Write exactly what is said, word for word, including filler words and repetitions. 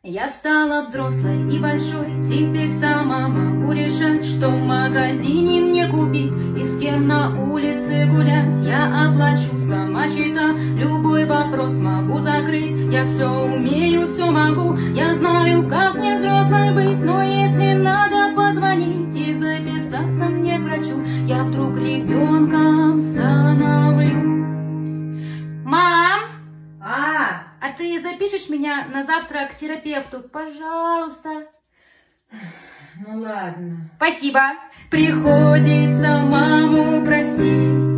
Я стала взрослой и большой, теперь сама могу решать, что в магазине мне купить и с кем на улице гулять. Я оплачу сама счета, любой вопрос могу закрыть. Я все умею, все могу, я знаю, как мне взрослой быть. Но если надо позвонить и записаться мне к врачу, я вдруг ребенком становлюсь. Мам! А, А ты запишешь меня на завтра к терапевту, пожалуйста? ну ладно. Спасибо. Приходится маму просить